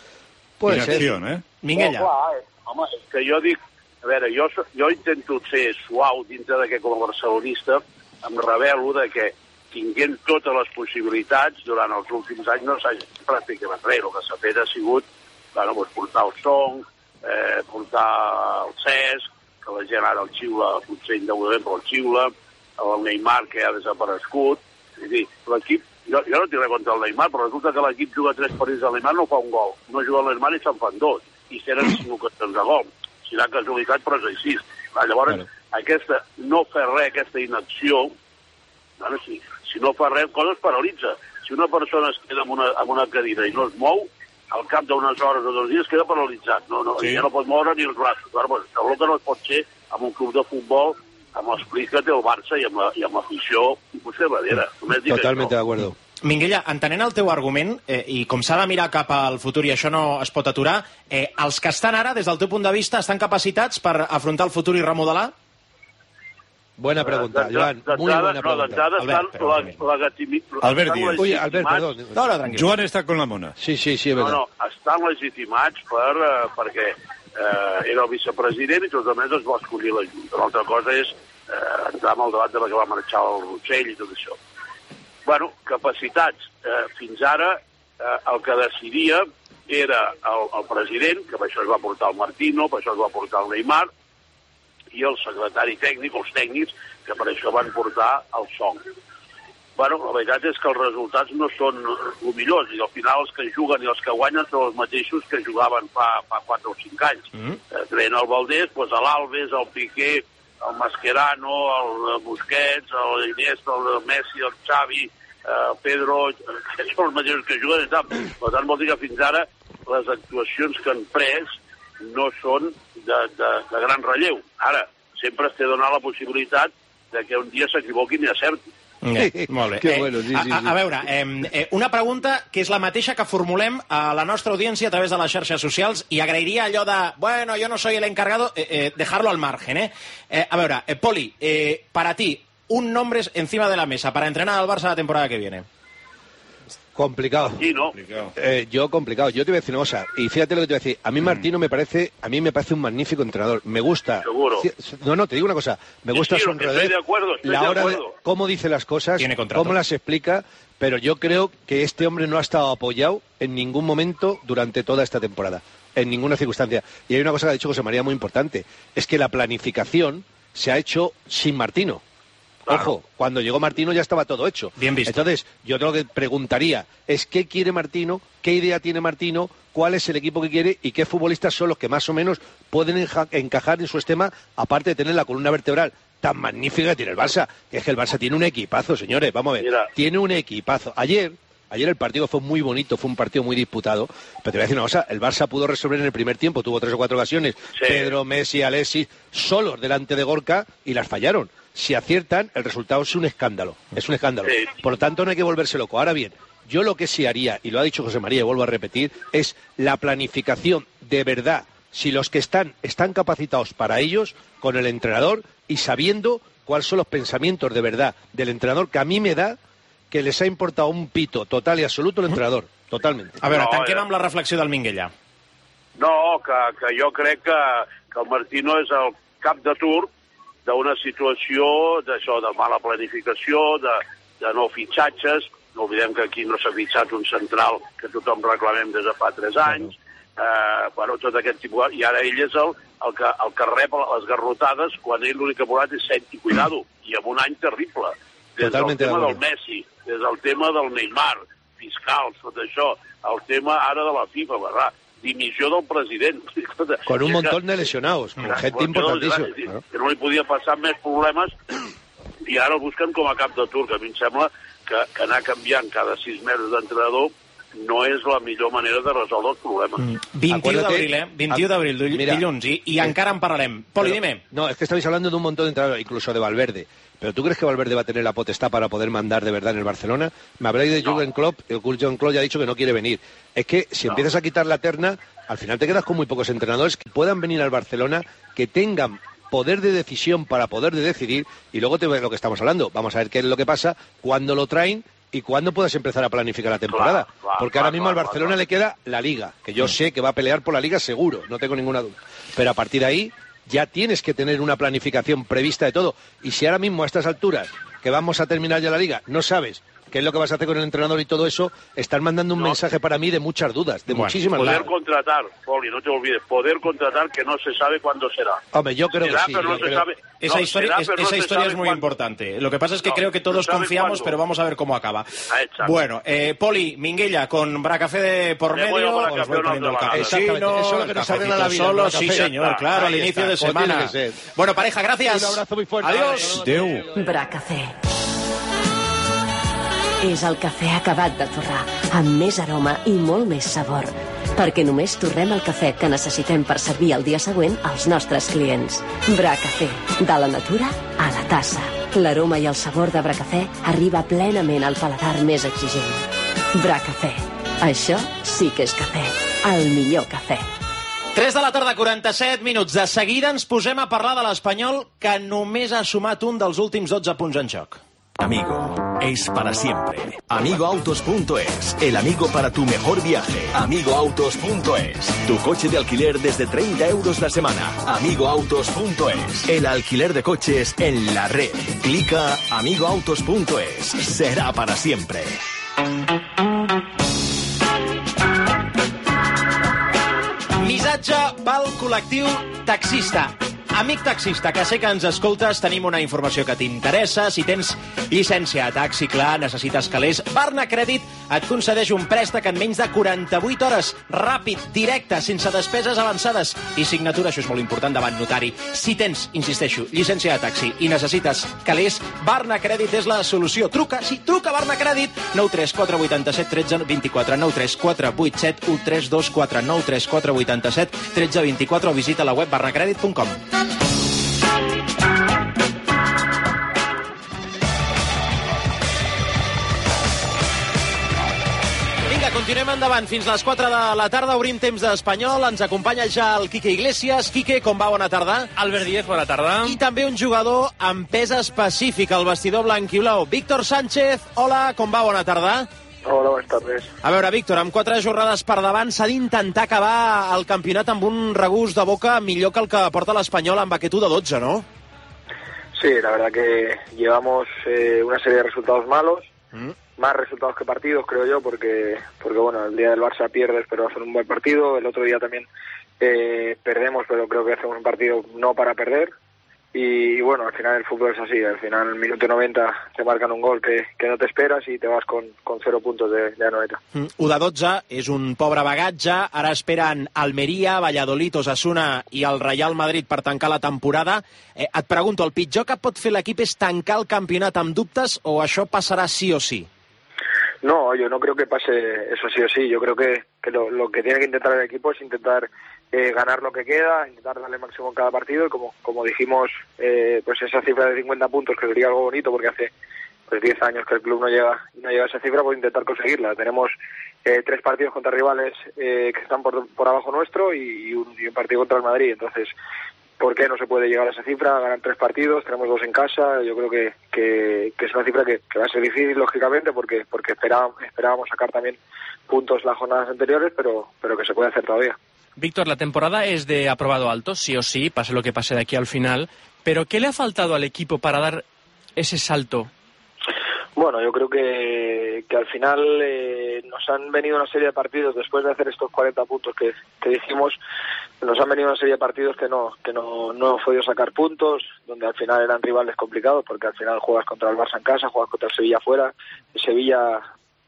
Puede ser. Inacción, ¿eh? Minguella. No, clar, home, és que jo dic... A veure, jo, so- jo intento ser suau dintre de que com a barcelonista em revelo de que tinguent totes les possibilitats durant els últims anys no s'ha fet pràcticament res. El que s'ha fet ha sigut bueno, doncs portar el Song, eh, portar el Cesc, que la gent ara el xiula, potser indegudament, però el xiula, el Neymar, que ha desaparegut. És a dir, l'equip, jo, jo no tinc res contra el Neymar, però resulta que l'equip juga tres partits del Neymar, no fa un gol. No juga el Neymar i se'n fan dos. I tenen cinc ocasions de gol. Serà casualitat, però és així. Llavors, claro. aquesta, no fer res, aquesta inacció, bueno, si, si no fa res, cosa es paralitza. Si una persona es queda en una, en una cadira i no es mou, al cap d'unes hores o dos dies queda paralitzat. No, no, sí. Ja no pot moure ni els braços. Bueno, pues, això que no es pot ser amb un club de futbol amb l'esperit que té el Barça i amb, la, i amb l'afició i potser darrere. Totalmente de acuerdo. Minguella, entenent el teu argument, eh, i com s'ha de mirar cap al futur i això no es pot aturar, eh, els que estan ara, des del teu punt de vista, estan capacitats per afrontar el futur i remodelar? Buena pregunta, Joan. Muy buena no, pregunta. d'entrada estan la, la gatimi... Albert Díaz. Uy, Albert, perdón. No, no, tranquil. Joan está con la mona. Sí, sí, sí, es No, verdad. no, estan legitimats per, eh, perquè eh, era el vicepresident i tots els mesos es va escollir la Junta. L'altra cosa és eh, entrar en el debat de la que va marxar el Rossell i tot això. Bueno, capacitats. Eh, fins ara eh, el que decidia era el, el president, que per això es va portar el Martino, per això es va portar el Neymar, i el secretari tècnic, els tècnics, que per això van portar el Song. Bueno, la veritat és que els resultats no són els millors, i al final els que juguen i els que guanyen són els mateixos que jugaven fa, fa quatre o cinc anys. Mm. Eh, traient el Valdés, doncs l'Alves, el Piqué, el Mascherano, el Busquets, el Iniesta, el Messi, el Xavi, el Pedro, que són els mateixos que juguen. I tal. Per tant, vol dir que fins ara les actuacions que han pres no són de, de, de gran relleu. Ara, sempre es té donat la possibilitat de que un dia s'equivoquin i acertin. Yeah, molt bé. Que bueno, sí, sí, sí. A, a veure, eh, eh, una pregunta que és la mateixa que formulem a la nostra audiència a través de les xarxes socials i agrairia allò de, bueno, yo no soy el encargado, eh, eh, dejarlo al margen, eh? eh a veure, eh, Poli, eh, para ti, un nombre encima de la mesa para entrenar al Barça la temporada que viene. Complicado. Sí, ¿no? Eh, yo complicado. Yo te voy a decir una cosa, y fíjate lo que te voy a decir. A mí Martino me parece, a mí me parece un magnífico entrenador. Me gusta. Seguro. No, no, te digo una cosa. Me Sí, gusta sí, su estoy honradez, de acuerdo, estoy la de hora de acuerdo. cómo dice las cosas, Tiene contrato. cómo las explica, pero yo creo que este hombre no ha estado apoyado en ningún momento durante toda esta temporada, en ninguna circunstancia. Y hay una cosa que ha dicho José María muy importante, es que la planificación se ha hecho sin Martino. Ojo, cuando llegó Martino ya estaba todo hecho. Bien visto. Entonces, yo lo que preguntaría es qué quiere Martino, qué idea tiene Martino, cuál es el equipo que quiere y qué futbolistas son los que más o menos pueden enja- encajar en su esquema, aparte de tener la columna vertebral tan magnífica que tiene el Barça. Que es que el Barça tiene un equipazo, señores, vamos a ver. Mira. Tiene un equipazo. Ayer... Ayer el partido fue muy bonito, fue un partido muy disputado, pero te voy a decir una cosa, el Barça pudo resolver en el primer tiempo, tuvo tres o cuatro ocasiones, Sí. Pedro, Messi, Alexis, solos delante de Gorka y las fallaron. Si aciertan, el resultado es un escándalo, es un escándalo. Sí. Por lo tanto, no hay que volverse loco. Ahora bien, yo lo que sí haría, y lo ha dicho José María y vuelvo a repetir, es la planificación de verdad, si los que están están capacitados para ellos, con el entrenador y sabiendo cuáles son los pensamientos de verdad del entrenador, que a mí me da que les ha importado un pito total i absolut l'entrenador, totalment. A veure, No, tanquem eh. amb la reflexió del Minguella. No, que, que jo crec que, que el Martino és el cap de turc d'una situació d'això, de mala planificació, de, de no fitxatges. No oblidem que aquí no s'ha fitxat un central que tothom reclamem des de fa tres anys. Eh, bueno, tot aquest tipus... I ara ell és el, el, que, el que rep les garrotades quan ell l'únic que ha posat és set i cuidado, i amb un any terrible. Des Totalmente del tema de del acuerdo. Messi, des del tema del Neymar, fiscals, tot això, el tema ara de la FIFA, verdad, dimissió del president. Con un És montón que- de lesionados, con Clar, gente pues, importantíssima. no, Claro. que no li podia passar més problemes i ara el busquen com a cap de turc. A mi em sembla que, que anar canviant cada sis mesos d'entrenador no és la millor manera de resoldre els problemes. Mm. vint-i-u d'abril, eh? vint-i-u d'abril, dill- Mira, dilluns, i, i encara en parlarem. Poli, Pero- dime. No, es que estabais hablando de un montón de entrenadores, incluso de Valverde. ¿Pero tú crees que Valverde va a tener la potestad para poder mandar de verdad en el Barcelona? Me habláis de Jürgen Klopp, el Jürgen Klopp ya ha dicho que no quiere venir. Es que si No. empiezas a quitar la terna, al final te quedas con muy pocos entrenadores que puedan venir al Barcelona, que tengan poder de decisión para poder de decidir, y luego te ves lo que estamos hablando. Vamos a ver qué es lo que pasa cuando lo traen y cuándo puedas empezar a planificar la temporada. Claro, claro, Porque ahora claro, mismo al claro, Barcelona claro. le queda la Liga, que yo sé que va a pelear por la Liga seguro, no tengo ninguna duda. Pero a partir de ahí ya tienes que tener una planificación prevista de todo. Y si ahora mismo a estas alturas, que vamos a terminar ya la Liga, no sabes qué es lo que vas a hacer con el entrenador y todo eso, están mandando un No. mensaje para mí de muchas dudas, de Bueno, muchísimas Poder dudas. contratar, Poli, no te olvides, poder contratar que no se sabe cuándo será. Hombre, yo creo Será, que sí. pero no yo se creo- sabe. Esa No, historia, será, es- pero no esa se historia sabe es muy cuándo. importante. Lo que pasa es que No, creo que no todos sabe confiamos, cuándo. pero vamos a ver cómo acaba. Ah, exacto. Bueno, eh, Poli, Minguella, con Bracafé de por Me voy medio, a Bracafé os voy una poniendo el otra café. vez. Exactamente, Sí, no, eso es lo que el nos arregla la cafecito vida, el solo, Bracafé. sí Ya señor, está, claro, al ahí inicio está, de como tiene semana. que ser. Bueno, pareja, gracias. Un abrazo muy fuerte. Adiós. Adéu. Bracafé. És el cafè acabat de torrar, amb més aroma i molt més sabor. Perquè només torrem el cafè que necessitem per servir el dia següent als nostres clients. Bracafé, de la natura a la tassa. L'aroma i el sabor de Bracafé arriba plenament al paladar més exigent. Bracafé. Això sí que és cafè. El millor cafè. tres de la tarda, quaranta-set minuts. De seguida ens posem a parlar de l'Espanyol, que només ha sumat un dels últims dotze punts en joc. Amigo, es para siempre. amigo autos punto es, el amigo para tu mejor viaje. amigo autos punto es, tu coche de alquiler desde treinta euros la semana. amigo autos punto es, el alquiler de coches en la red. Clica amigo autos punto es, será para siempre. Missatge pel col·lectiu taxista. Amic taxista, que sé que ens escoltes, tenim una informació que t'interessa. Si tens llicència a taxi, clar, necessites calés, Barna Crèdit et concedeix un préstec en menys de quaranta-vuit hores, ràpid, directe, sense despeses avançades i signatura, això és molt important, davant notari. Si tens, insisteixo, llicència de taxi i necessites calés, Barna Crèdit és la solució. Truca, sí, truca a Barna Crèdit, nou tres quatre vuit set un tres dos quatre, nou tres quatre vuit set un tres dos quatre, nou tres quatre vuit set un tres dos quatre o visita la web barnacredit punt com. anem endavant. Fins les quatre de la tarda obrim temps d'Espanyol. Ens acompanya ja el Quique Iglesias. Quique, com va? Bona tarda. Albert Díez, bona tarda. I també un jugador amb pes específic al vestidor blanc i blau. Víctor Sánchez, hola, com va? Bona tarda. Hola, buenas tardes. A veure, Víctor, amb quatre jornades per davant s'ha d'intentar acabar el campionat amb un regust de boca millor que el que porta l'Espanyol amb aquest u de dotze, ¿no? Sí, la verdad que llevamos eh, una serie de resultados malos, mm. más resultados que partidos, creo yo, porque, porque bueno, el día del Barça pierdes, pero hacen un buen partido, el otro día también eh, perdemos, pero creo que hacemos un partido no para perder. Y, y bueno, al final el fútbol es así, al final en el minuto noventa te marcan un gol que, que no te esperas y te vas con, con cero puntos de, de anoeta. Mm, u de dotze és un pobre bagatge, ara esperen Almeria, Valladolid, Osasuna i el Real Madrid per tancar la temporada. Eh, et pregunto, el pitjor que pot fer l'equip és tancar el campionat amb dubtes o això passarà sí o sí? No, yo no creo que pase eso sí o sí. Yo creo que, que lo, lo que tiene que intentar el equipo es intentar eh, ganar lo que queda, intentar darle máximo en cada partido y como, como dijimos, eh, pues esa cifra de cincuenta puntos, que sería algo bonito porque hace pues diez años que el club no llega no llega a esa cifra, pues intentar conseguirla. Tenemos eh, tres partidos contra rivales eh, que están por, por abajo nuestro y, y, un, y un partido contra el Madrid, entonces ¿por qué no se puede llegar a esa cifra? Ganan tres partidos, tenemos dos en casa. Yo creo que, que, que es una cifra que, que va a ser difícil, lógicamente, porque porque esperábamos, esperábamos sacar también puntos las jornadas anteriores, pero, pero que se puede hacer todavía. Víctor, la temporada es de aprobado alto, sí o sí, pase lo que pase de aquí al final. Pero ¿qué le ha faltado al equipo para dar ese salto? Bueno, yo creo que, que al final eh, nos han venido una serie de partidos después de hacer estos cuarenta puntos que, que dijimos, nos han venido una serie de partidos que no que no, no hemos podido sacar puntos, donde al final eran rivales complicados, porque al final juegas contra el Barça en casa, juegas contra el Sevilla fuera, y Sevilla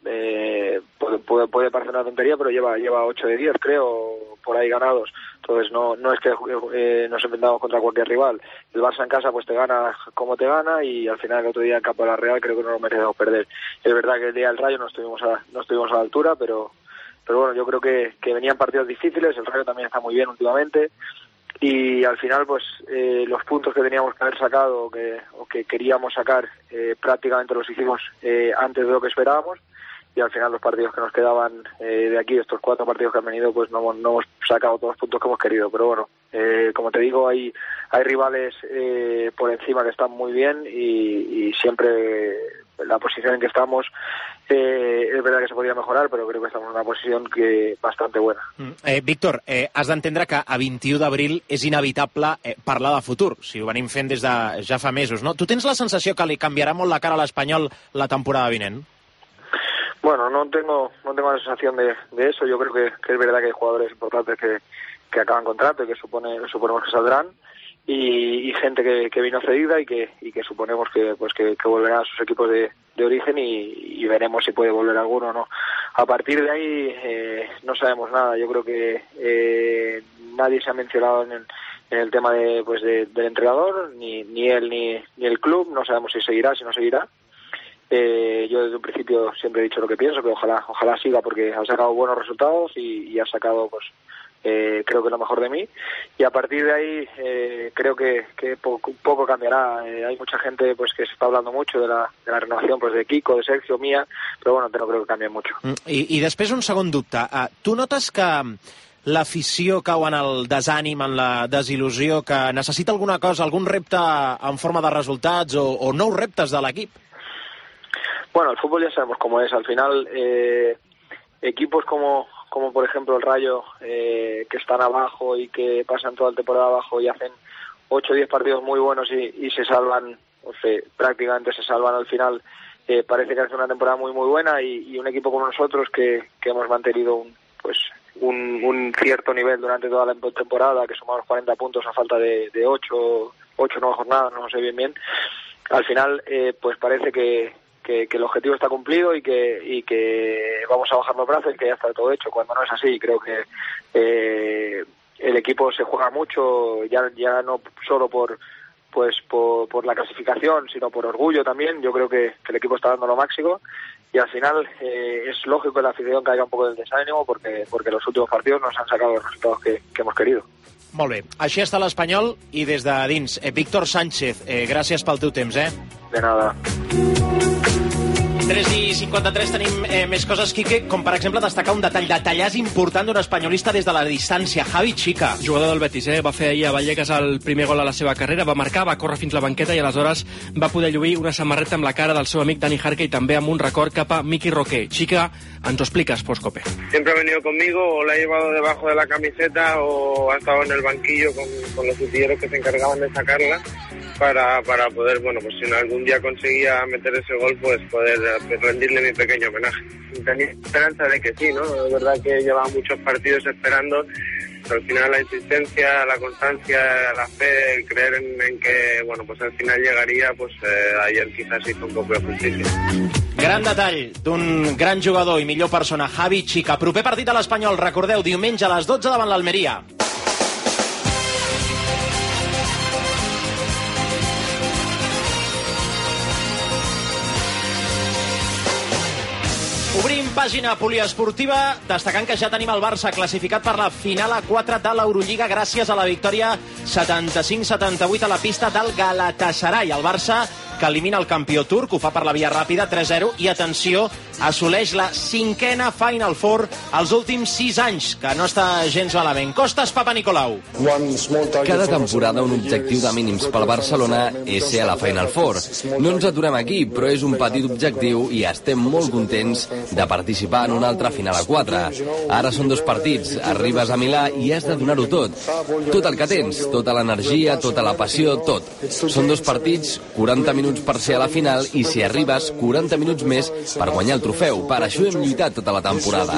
eh, puede, puede, puede parecer una tontería, pero lleva lleva ocho de diez, creo, por ahí ganados. Entonces no no es que eh, nos enfrentamos contra cualquier rival. El Barça en casa pues te gana como te gana y al final el otro día en campo de la Real creo que no lo merecemos perder. Es verdad que el día del Rayo no estuvimos a, no estuvimos a la altura, pero pero bueno, yo creo que, que venían partidos difíciles, el Rayo también está muy bien últimamente y al final pues eh, los puntos que teníamos que haber sacado o que, o que queríamos sacar eh, prácticamente los hicimos eh, antes de lo que esperábamos. Y al final los partidos que nos quedaban eh, de aquí, estos cuatro partidos que han venido, pues no, no hemos sacado todos los puntos que hemos querido. Pero bueno, eh, como te digo, hay hay rivales eh, por encima que están muy bien y, y siempre la posición en que estamos eh, és verdad que se podria mejorar, però crec que estem en una posició que bastante buena. Eh, Víctor, eh, has d'entendre que a vint-i-u d'abril és inevitable eh, parlar de futur, si ho venim fent des de ja fa mesos, no? Tu tens la sensació que li canviarà molt la cara a l'Espanyol la temporada vinent? Bueno, no tengo no tengo la sensación de, de eso. Yo creo que, que es verdad que hay jugadores importantes que, que acaban contrato y que supone, suponemos que saldrán y, y gente que, que vino cedida y que y que suponemos que pues que, que volverá a sus equipos de, de origen y, y veremos si puede volver alguno o no. A partir de ahí eh, no sabemos nada. Yo creo que eh, nadie se ha mencionado en el, en el tema de pues de, del entrenador, ni ni él ni, ni el club. No sabemos si seguirá, si no seguirá. Eh, yo desde un principio siempre he dicho lo que pienso, que ojalá ojalá siga porque ha sacado buenos resultados y, y ha sacado pues eh, creo que lo mejor de mí y a partir de ahí eh, creo que, que poco, poco cambiará. Eh, hay mucha gente pues que se está hablando mucho de la, de la renovación pues de Kiko, de Sergio, mía, pero bueno, no creo que cambie mucho. I, i després un segon dubte. Uh, tu notes que l'afició cau en el desànim, en la desil·lusió, que necessita alguna cosa, algun repte en forma de resultats o, o nous reptes de l'equip? Bueno, el fútbol ya sabemos cómo es. Al final, eh, equipos como, como por ejemplo el Rayo, eh, que están abajo y que pasan toda la temporada abajo y hacen ocho o diez partidos muy buenos y, y se salvan, o sea, prácticamente se salvan al final, eh, parece que hace una temporada muy muy buena y, y un equipo como nosotros que, que hemos mantenido un, pues un, un cierto nivel durante toda la temporada, que sumamos cuarenta puntos a falta de, de ocho, ocho nuevas jornadas, no sé bien bien, al final eh, pues parece que Que, que el objetivo está cumplido y que y que vamos a bajar los brazos y que ya está todo hecho, cuando no es así. Creo que eh, el equipo se juega mucho, ya ya no solo por pues por, por la clasificación, sino por orgullo también. Yo creo que, que el equipo está dando lo máximo y al final eh, es lógico en la afición que haya un poco del desánimo porque porque los últimos partidos nos han sacado los resultados que, que hemos querido. Molt bé, així està l'Espanyol i des de dins. Eh, Víctor Sánchez, eh, gràcies pel teu temps, eh? De nada. tres i cinquanta-tres tenim eh, més coses, Quique, com per exemple destacar un detall, detallàs important d'un espanyolista des de la distància, Javi Chica. Jugador del Betis, eh? Va fer ahir a Vallecas el primer gol a la seva carrera, va marcar, va córrer fins la banqueta i aleshores va poder lluir una samarreta amb la cara del seu amic Dani Jarque i també amb un record cap a Miki Roque. Chica, ens ho explicas, Postcope. Siempre ha venido conmigo, o la he llevado debajo de la camiseta o ha estado en el banquillo con, con los utilleros que se encargaban de sacarla para, para poder, bueno, pues si en algún día conseguía meter ese gol, pues poder rendirle mi pequeño homenaje. Tenía esperanza de que sí, ¿no? Es verdad que llevaba muchos partidos esperando, pero al final la insistencia, la constancia, la fe, el creer en, en que, bueno, pues al final llegaría, pues eh, ayer quizás hizo un poco de justicia. Gran detall d'un gran jugador i millor persona, Javi Chica. Proper partit a l'Espanyol, recordeu, diumenge a les dotze davant l'Almeria. Obrim pàgina poliesportiva, destacant que ja tenim el Barça classificat per la final a quatre de l'Eurolliga gràcies a la victòria setanta-cinc setanta-vuit a la pista del Galatasaray. El Barça que elimina el campió turc, ho fa per la via ràpida, tres zero, i atenció, assoleix la cinquena Final Four als últims sis anys, que no està gens malament. Costas Papanicolaou. Cada temporada un objectiu de mínims pel Barcelona és ser a la Final Four. No ens aturem aquí, però és un petit objectiu i estem molt contents de participar en una altra final a quatre. Ara són dos partits, arribes a Milà i has de donar-ho tot. Tot el que tens, tota l'energia, tota la passió, tot. Són dos partits, quaranta minuts per ser a la final i si arribes, quaranta minuts més per guanyar el trofeu. Per això hem lluitat tota la temporada.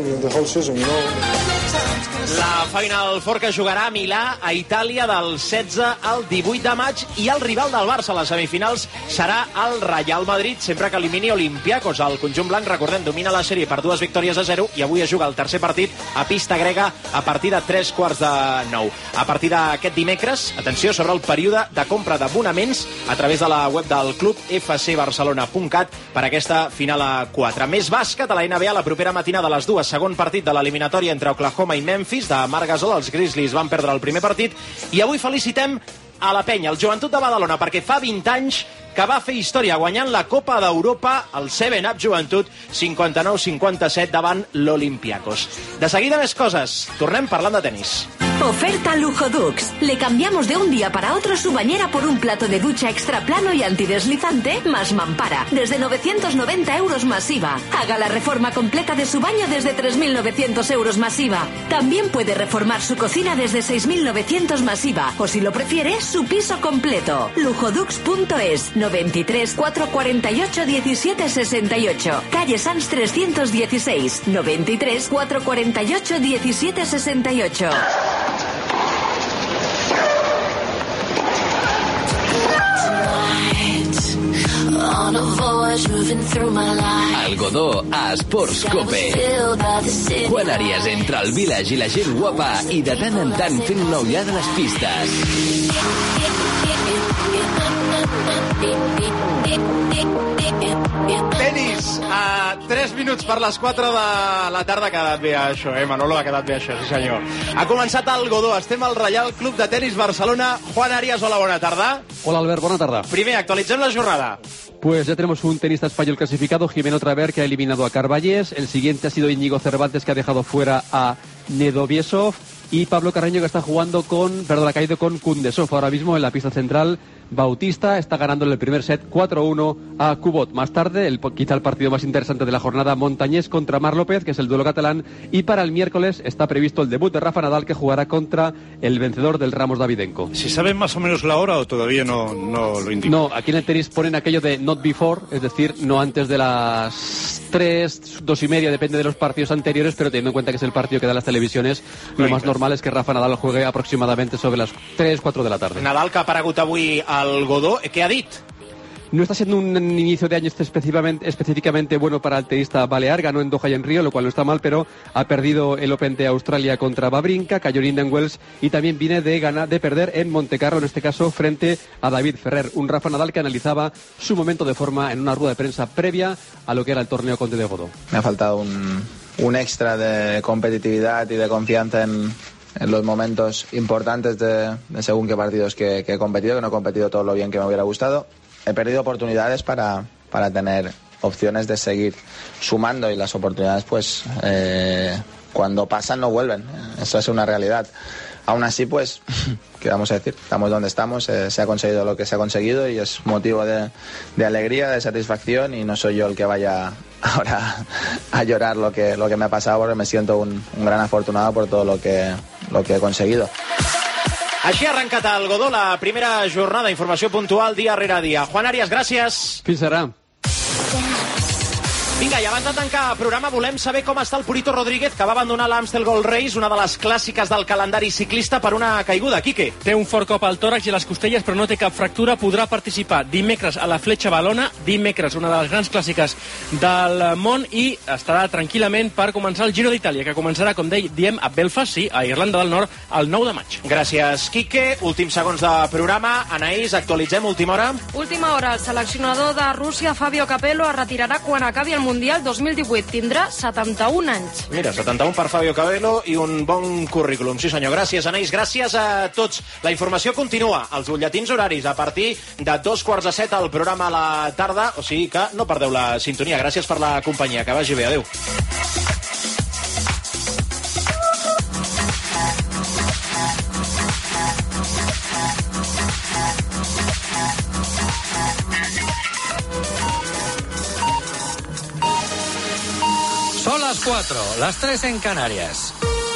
La Final Four que jugarà a Milà, a Itàlia, del setze al divuit de maig, i el rival del Barça a les semifinals serà el Real Madrid, sempre que elimini Olympiacos. El conjunt blanc, recordem, domina la sèrie per dues victòries a zero i avui es juga el tercer partit a pista grega a partir de tres quarts de nou. A partir d'aquest dimecres, atenció, sobre el període de compra d'abonaments a través de la web del club f c barcelona punt cat per aquesta final a quatre. Més bàsquet a la N B A la propera matinada a les dues, segon partit de l'eliminatòria entre Oklahoma i Memphis de Marc Gasol. Els Grizzlies van perdre el primer partit i avui felicitem a la penya, el Joventut de Badalona, perquè fa vint anys que va fer història guanyant la Copa d'Europa, el seven up Joventut, cinquanta-nou cinquanta-set davant l'Olympiacos. De seguida més coses, tornem parlant de tenis. Oferta Lujo Dux. Le cambiamos de un día para otro su bañera por un plato de ducha extra plano y antideslizante más mampara. Desde novecientos noventa euros masiva. Haga la reforma completa de su baño desde tres mil novecientos euros masiva. También puede reformar su cocina desde seis mil novecientos masiva. O si lo prefiere, su piso completo. lujodux punto es. noventa y tres, cuatrocientos cuarenta y ocho, diecisiete sesenta y ocho. Calle Sanz trescientos dieciséis. noventa y tres, cuatrocientos cuarenta y ocho, diecisiete sesenta y ocho. El Godó a Esports Cope. Juan Arias entre el village i la gent guapa i de tant en tant fent una ullada a les pistes. Tenis, a tres minuts per les quatre de la tarda. Ha quedat bé això, eh, Manolo? Ha quedat bé això, sí senyor. Ha començat el Godó, estem al Reial Club de Tenis Barcelona. Juan Arias, hola, bona tarda. Hola Albert, buena tarde. Primer, actualitzem la jornada. Pues ya tenemos un tenista español clasificado, Jimeno Traver, que ha eliminado a Carballés. El siguiente ha sido Íñigo Cervantes, que ha dejado fuera a Nedoviesov. Y Pablo Carreño, que está jugando con, perdón, ha caído con Kundesov ahora mismo en la pista central. Bautista está ganando en el primer set cuatro uno a Kubot. Más tarde, el, quizá el partido más interesante de la jornada, Montañés contra Mar López, que es el duelo catalán. Y para el miércoles está previsto el debut de Rafa Nadal, que jugará contra el vencedor del Ramos Davydenko. ¿Si saben más o menos la hora o todavía no, no lo indican? No, aquí en el tenis ponen aquello de not before, es decir, no antes de las tres, dos y media, depende de los partidos anteriores, pero teniendo en cuenta que es el partido que da las televisiones, lo más normal es que Rafa Nadal juegue aproximadamente sobre las tres, cuatro de la tarde. Nadal, que ha aparegut avui al Godó, què ha dit? No está siendo un inicio de año específicamente, específicamente bueno para el tenista balear. Ganó en Doha y en Río, lo cual no está mal, pero ha perdido el Open de Australia contra Wawrinka, cayó en Indian Wells y también viene de ganar, de perder en Montecarlo, en este caso frente a David Ferrer. Un Rafa Nadal que analizaba su momento de forma en una rueda de prensa previa a lo que era el torneo Conde de Godó. Me ha faltado un, un extra de competitividad y de confianza en, en los momentos importantes de, de según qué partidos que, que he competido, que no he competido todo lo bien que me hubiera gustado. He perdido oportunidades para, para tener opciones de seguir sumando, y las oportunidades pues eh, cuando pasan no vuelven. Eso es una realidad. Aún así, pues, ¿qué vamos a decir? Estamos donde estamos, eh, se ha conseguido lo que se ha conseguido y es motivo de, de alegría, de satisfacción, y no soy yo el que vaya ahora a llorar lo que, lo que me ha pasado, porque me siento un, un gran afortunado por todo lo que, lo que he conseguido. Així ha arrencat el Godó la primera jornada. Informació puntual dia rere dia. Juan Arias, gràcies. Fins ara. Vinga, i abans de tancar el programa volem saber com està el Purito Rodríguez, que va abandonar l'Amstel Gold Race, una de les clàssiques del calendari ciclista, per una caiguda. Quique. Té un fort cop al tòrax i a les costelles, però no té cap fractura. Podrà participar dimecres a la Fletxa Valona, dimecres, una de les grans clàssiques del món, i estarà tranquil·lament per començar el Giro d'Itàlia, que començarà, com diem, a Belfast, sí, a Irlanda del Nord, el nou de maig. Gràcies, Quique. Últims segons de programa. Anaïs, actualitzem última hora. Última hora. El seleccionador de Rússia, Fabio Capello, es retirarà quan acabi el Mundial dos mil divuit. Tindrà setanta-un anys. Mira, setanta-un per Fabio Capello i un bon currículum. Sí, senyor. Gràcies, Anaïs. Gràcies a tots. La informació continua. Els butlletins horaris a partir de dos quarts de set al programa a la tarda. O sigui que no perdeu la sintonia. Gràcies per la companyia. Que vagi bé. Adéu. Son las cuatro, las tres en Canarias.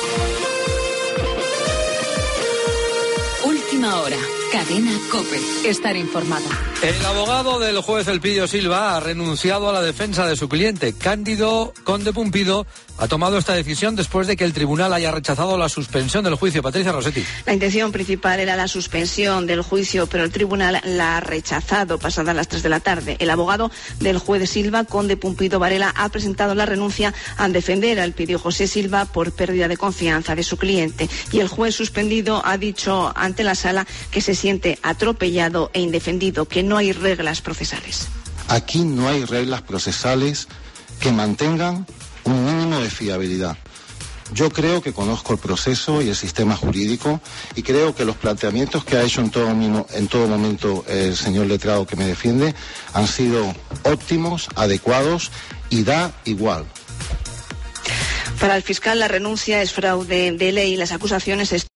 Última hora. Cadena COPE. Estar informado. El abogado del juez Elpidio Silva ha renunciado a la defensa de su cliente. Cándido Conde Pumpido ha tomado esta decisión después de que el tribunal haya rechazado la suspensión del juicio. Patricia Rossetti. La intención principal era la suspensión del juicio, pero el tribunal la ha rechazado pasadas las tres de la tarde. El abogado del juez Silva, Conde Pumpido Varela, ha presentado la renuncia al defender al Elpidio José Silva por pérdida de confianza de su cliente. Y el juez suspendido ha dicho ante la sala que se siente atropellado e indefendido, que no hay reglas procesales. Aquí no hay reglas procesales que mantengan un mínimo de fiabilidad. Yo creo que conozco el proceso y el sistema jurídico y creo que los planteamientos que ha hecho en todo, en todo momento el señor letrado que me defiende han sido óptimos, adecuados y da igual. Para el fiscal, la renuncia es fraude de ley. Las acusaciones